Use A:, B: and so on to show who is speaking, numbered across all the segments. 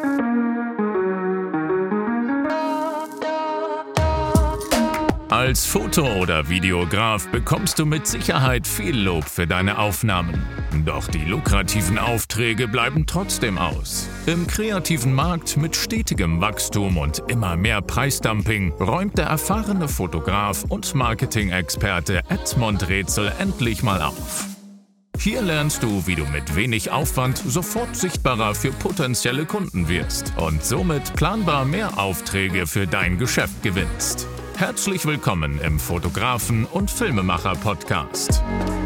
A: Als Foto- oder Videograf bekommst du mit Sicherheit viel Lob für deine Aufnahmen. Doch die lukrativen Aufträge bleiben trotzdem aus. Im kreativen Markt mit stetigem Wachstum und immer mehr Preisdumping räumt der erfahrene Fotograf und Marketing-Experte Edmund Rätsel endlich mal auf. Hier lernst du, wie du mit wenig Aufwand sofort sichtbarer für potenzielle Kunden wirst und somit planbar mehr Aufträge für dein Geschäft gewinnst. Herzlich willkommen im Fotografen- und Filmemacher-Podcast.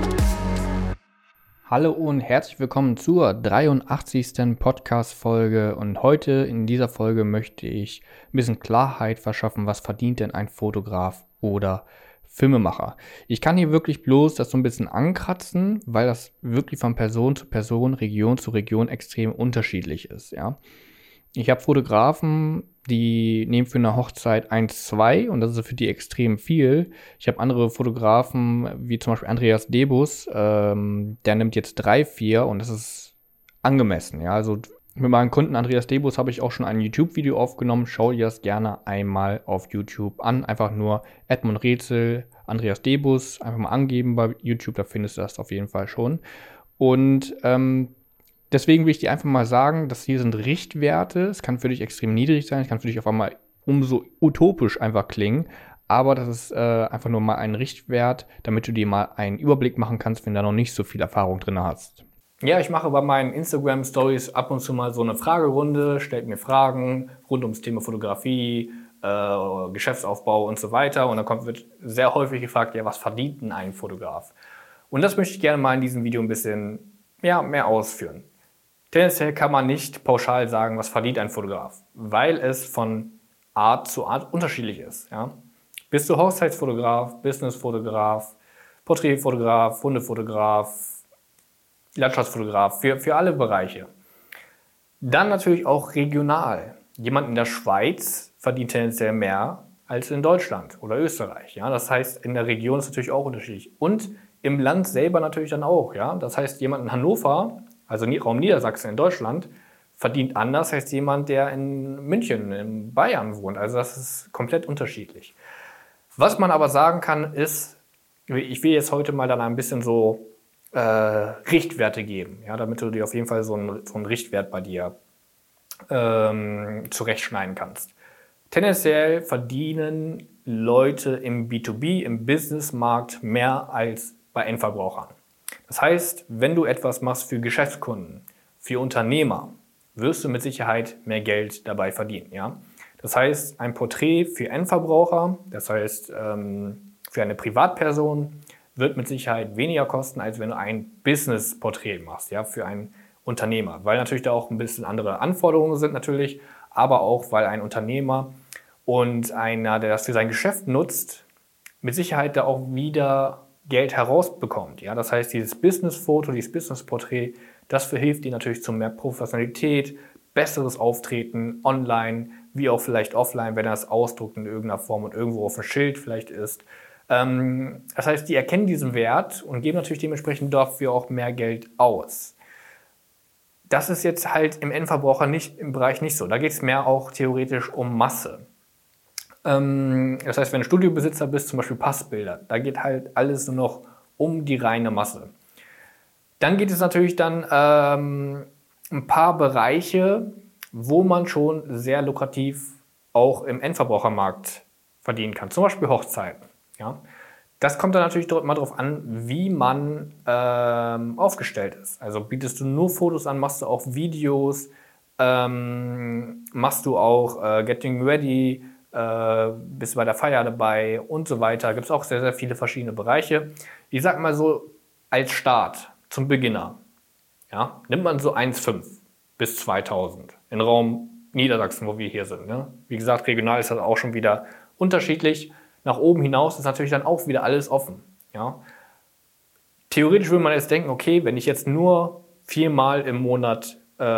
B: Hallo und herzlich willkommen zur 83. Podcast-Folge und heute in dieser Folge möchte ich ein bisschen Klarheit verschaffen, was verdient denn ein Fotograf oder Filmemacher. Ich kann hier wirklich bloß das so ein bisschen ankratzen, weil das wirklich von Person zu Person, Region zu Region extrem unterschiedlich ist, ja. Ich habe Fotografen, die nehmen für eine Hochzeit 1, 2 und das ist für die extrem viel. Ich habe andere Fotografen, wie zum Beispiel Andreas Debus, der nimmt jetzt 3, 4 und das ist angemessen. Ja, also mit meinem Kunden Andreas Debus habe ich auch schon ein YouTube-Video aufgenommen. Schau dir das gerne einmal auf YouTube an. Einfach nur Edmund Rätsel, Andreas Debus, einfach mal angeben bei YouTube, da findest du das auf jeden Fall schon. Und deswegen will ich dir einfach mal sagen, dass hier sind Richtwerte. Es kann für dich extrem niedrig sein, es kann für dich auf einmal umso utopisch einfach klingen. Aber das ist einfach nur mal ein Richtwert, damit du dir mal einen Überblick machen kannst, wenn du da noch nicht so viel Erfahrung drin hast. Ja, ich mache bei meinen Instagram-Stories ab und zu mal so eine Fragerunde, stellt mir Fragen rund ums Thema Fotografie, Geschäftsaufbau und so weiter. Und dann wird sehr häufig gefragt, ja, was verdient denn ein Fotograf? Und das möchte ich gerne mal in diesem Video ein bisschen mehr ausführen. Tendenziell kann man nicht pauschal sagen, was verdient ein Fotograf, weil es von Art zu Art unterschiedlich ist. Ja? Bist du Hochzeitsfotograf, Businessfotograf, Porträtfotograf, Hundefotograf, Landschaftsfotograf, für alle Bereiche. Dann natürlich auch regional. Jemand in der Schweiz verdient tendenziell mehr als in Deutschland oder Österreich. Ja? Das heißt, in der Region ist es natürlich auch unterschiedlich. Und im Land selber natürlich dann auch. Ja? Das heißt, jemand in Hannover, also Raum Niedersachsen in Deutschland, verdient anders als jemand, der in München, in Bayern wohnt. Also das ist komplett unterschiedlich. Was man aber sagen kann, ist, ich will jetzt heute mal dann ein bisschen so Richtwerte geben, ja, damit du dir auf jeden Fall so einen Richtwert bei dir zurechtschneiden kannst. Tendenziell verdienen Leute im B2B, im Businessmarkt mehr als bei Endverbrauchern. Das heißt, wenn du etwas machst für Geschäftskunden, für Unternehmer, wirst du mit Sicherheit mehr Geld dabei verdienen. Ja? Das heißt, ein Porträt für Endverbraucher, das heißt für eine Privatperson, wird mit Sicherheit weniger kosten, als wenn du ein Business-Porträt machst, ja, für einen Unternehmer. Weil natürlich da auch ein bisschen andere Anforderungen sind natürlich, aber auch, weil ein Unternehmer und einer, der das für sein Geschäft nutzt, mit Sicherheit da auch wieder Geld herausbekommt. Ja? Das heißt, dieses Business-Foto, dieses Business-Porträt, das verhilft dir natürlich zu mehr Professionalität, besseres Auftreten online, wie auch vielleicht offline, wenn er es ausdruckt in irgendeiner Form und irgendwo auf dem Schild vielleicht ist. Das heißt, die erkennen diesen Wert und geben natürlich dementsprechend dafür auch mehr Geld aus. Das ist jetzt halt im Endverbraucher im Bereich nicht so. Da geht es mehr auch theoretisch um Masse. Das heißt, wenn du Studiobesitzer bist, zum Beispiel Passbilder, da geht halt alles nur noch um die reine Masse. Dann geht es natürlich dann ein paar Bereiche, wo man schon sehr lukrativ auch im Endverbrauchermarkt verdienen kann. Zum Beispiel Hochzeiten. Ja? Das kommt dann natürlich mal darauf an, wie man aufgestellt ist. Also bietest du nur Fotos an, machst du auch Videos, machst du auch Getting Ready, bist bei der Feier dabei und so weiter. Gibt es auch sehr, sehr viele verschiedene Bereiche. Ich sag mal so, als Start zum Beginner, ja, nimmt man so 1,5 bis 2000 in Raum Niedersachsen, wo wir hier sind. Ne? Wie gesagt, regional ist das auch schon wieder unterschiedlich. Nach oben hinaus ist natürlich dann auch wieder alles offen. Ja? Theoretisch würde man jetzt denken, okay, wenn ich jetzt nur 4-mal im Monat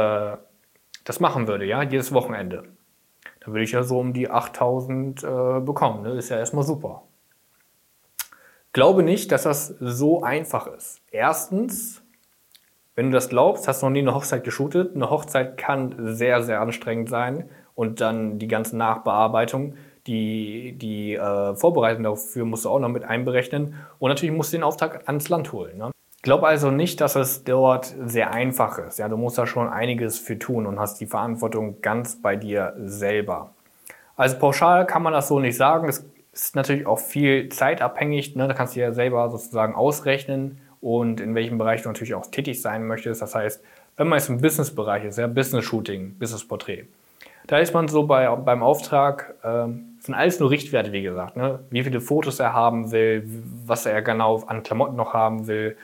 B: das machen würde, ja, jedes Wochenende, dann würde ich ja so um die 8000 bekommen. Ne? Ist ja erstmal super. Glaube nicht, dass das so einfach ist. Erstens Wenn du das glaubst, hast du noch nie eine Hochzeit geshootet. Eine Hochzeit kann sehr, sehr anstrengend sein und dann die ganze Nachbearbeitung, die Vorbereitung dafür musst du auch noch mit einberechnen und natürlich musst du den Auftrag ans Land holen. Ne? Glaub also nicht, dass es dort sehr einfach ist. Ja, du musst da schon einiges für tun und hast die Verantwortung ganz bei dir selber. Also pauschal kann man das so nicht sagen. Es ist natürlich auch viel zeitabhängig. Ne? Da kannst du ja selber sozusagen ausrechnen und in welchem Bereich du natürlich auch tätig sein möchtest. Das heißt, wenn man jetzt im Business-Bereich ist, ja, Business-Shooting, Business-Porträt, da ist man so beim Auftrag, sind alles nur Richtwerte, wie gesagt. Ne? Wie viele Fotos er haben will, was er genau an Klamotten noch haben will,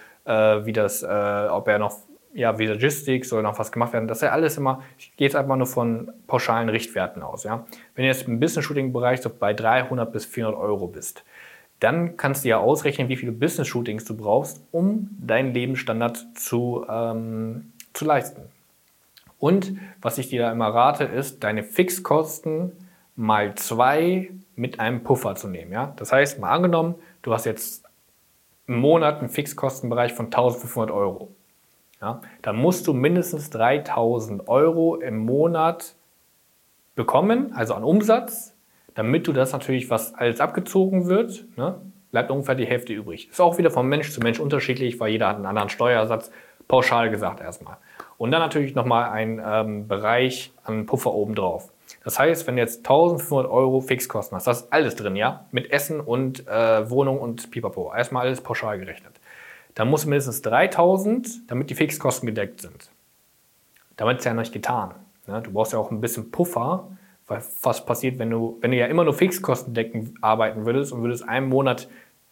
B: ob er noch wie Logistik soll noch was gemacht werden. Das ist ja alles immer, ich gehe jetzt einfach nur von pauschalen Richtwerten aus. Ja? Wenn du jetzt im Business-Shooting-Bereich so bei 300 bis 400 Euro bist, dann kannst du ja ausrechnen, wie viele Business-Shootings du brauchst, um deinen Lebensstandard zu leisten. Und was ich dir da immer rate, ist, deine Fixkosten mal 2 mit einem Puffer zu nehmen. Ja? Das heißt, mal angenommen, du hast jetzt im Monat einen Fixkostenbereich von 1.500 Euro. Ja? Dann musst du mindestens 3.000 Euro im Monat bekommen, also an Umsatz, damit du das natürlich, was alles abgezogen wird, ne, bleibt ungefähr die Hälfte übrig. Ist auch wieder von Mensch zu Mensch unterschiedlich, weil jeder hat einen anderen Steuersatz, pauschal gesagt erstmal. Und dann natürlich nochmal ein Bereich an Puffer obendrauf. Das heißt, wenn du jetzt 1.500 Euro Fixkosten hast, das ist alles drin, ja, mit Essen und Wohnung und Pipapo, erstmal alles pauschal gerechnet. Dann musst du mindestens 3.000, damit die Fixkosten gedeckt sind. Damit ist ja noch nicht getan. Ne? Du brauchst ja auch ein bisschen Puffer, weil was passiert, wenn du ja immer nur Fixkostendecken arbeiten würdest und würdest einen Monat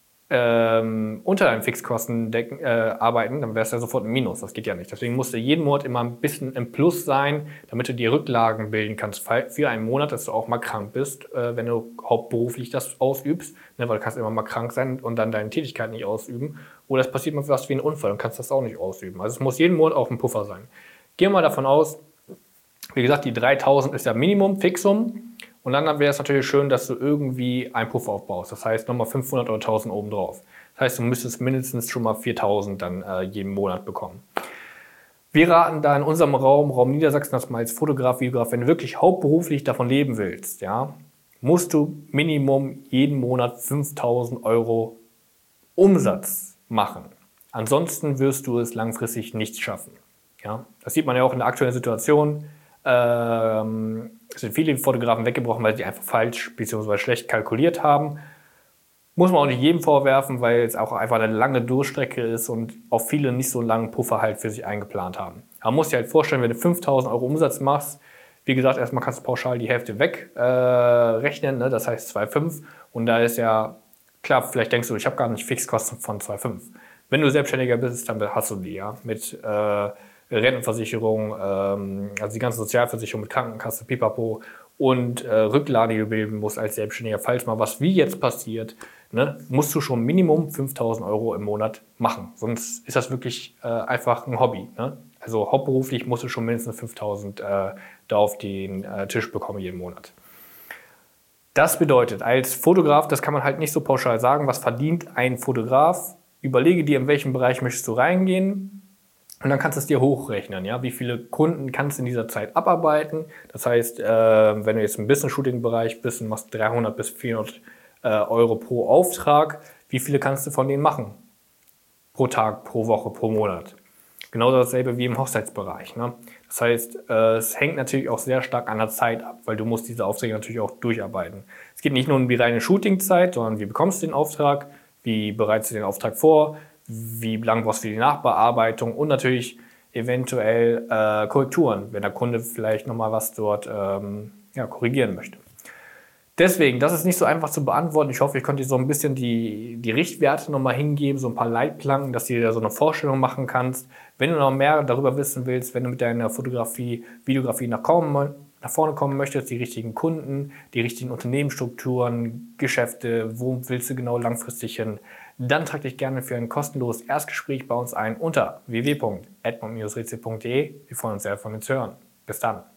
B: unter deinen Fixkosten arbeiten, dann wärst du ja sofort im Minus. Das geht ja nicht. Deswegen musst du jeden Monat immer ein bisschen im Plus sein, damit du dir Rücklagen bilden kannst für einen Monat, dass du auch mal krank bist, wenn du hauptberuflich das ausübst, ne, weil du kannst immer mal krank sein und dann deine Tätigkeit nicht ausüben. Oder es passiert mal was wie ein Unfall und kannst das auch nicht ausüben. Also es muss jeden Monat auch ein Puffer sein. Gehen wir mal davon aus, wie gesagt, die 3.000 ist ja Minimum, Fixum. Und dann wäre es natürlich schön, dass du irgendwie einen Puffer aufbaust. Das heißt, nochmal 500 oder 1.000 obendrauf. Das heißt, du müsstest mindestens schon mal 4.000 dann jeden Monat bekommen. Wir raten da in unserem Raum Niedersachsen, dass man als Fotograf, Videograf, wenn du wirklich hauptberuflich davon leben willst, ja, musst du Minimum jeden Monat 5.000 Euro Umsatz machen. Ansonsten wirst du es langfristig nicht schaffen. Ja? Das sieht man ja auch in der aktuellen Situation. Es sind viele Fotografen weggebrochen, weil sie einfach falsch bzw. schlecht kalkuliert haben. Muss man auch nicht jedem vorwerfen, weil es auch einfach eine lange Durchstrecke ist und auch viele nicht so einen langen Puffer halt für sich eingeplant haben. Aber man muss dir halt vorstellen, wenn du 5.000 Euro Umsatz machst, wie gesagt, erstmal kannst du pauschal die Hälfte wegrechnen, ne? Das heißt 2,5. Und da ist ja, klar, vielleicht denkst du, ich habe gar nicht Fixkosten von 2,5. Wenn du Selbstständiger bist, dann hast du die, ja, mit Rentenversicherung, also die ganze Sozialversicherung mit Krankenkasse, Pipapo und Rücklagen, die du bilden musst als Selbstständiger. Falls mal was wie jetzt passiert, ne, musst du schon Minimum 5.000 Euro im Monat machen. Sonst ist das wirklich einfach ein Hobby. Ne? Also hauptberuflich musst du schon mindestens 5.000 da auf den Tisch bekommen jeden Monat. Das bedeutet, als Fotograf, das kann man halt nicht so pauschal sagen, was verdient ein Fotograf. Überlege dir, in welchem Bereich möchtest du reingehen. Und dann kannst du es dir hochrechnen, ja, wie viele Kunden kannst du in dieser Zeit abarbeiten. Das heißt, wenn du jetzt im Business-Shooting-Bereich bist und machst 300 bis 400 Euro pro Auftrag, wie viele kannst du von denen machen? Pro Tag, pro Woche, pro Monat. Genauso dasselbe wie im Hochzeitsbereich. Ne? Das heißt, es hängt natürlich auch sehr stark an der Zeit ab, weil du musst diese Aufträge natürlich auch durcharbeiten. Es geht nicht nur um die reine Shooting-Zeit, sondern wie bekommst du den Auftrag, wie bereitest du den Auftrag vor, wie lang brauchst du für die Nachbearbeitung und natürlich eventuell Korrekturen, wenn der Kunde vielleicht nochmal was dort korrigieren möchte. Deswegen, das ist nicht so einfach zu beantworten. Ich hoffe, ich konnte dir so ein bisschen die Richtwerte nochmal hingeben, so ein paar Leitplanken, dass du dir da so eine Vorstellung machen kannst. Wenn du noch mehr darüber wissen willst, wenn du mit deiner Fotografie, Videografie nach vorne kommen möchtest, die richtigen Kunden, die richtigen Unternehmensstrukturen, Geschäfte, wo willst du genau langfristig hin, dann trag dich gerne für ein kostenloses Erstgespräch bei uns ein unter www.edmond-rätsel.de. Wir freuen uns sehr, von dir zu hören. Bis dann.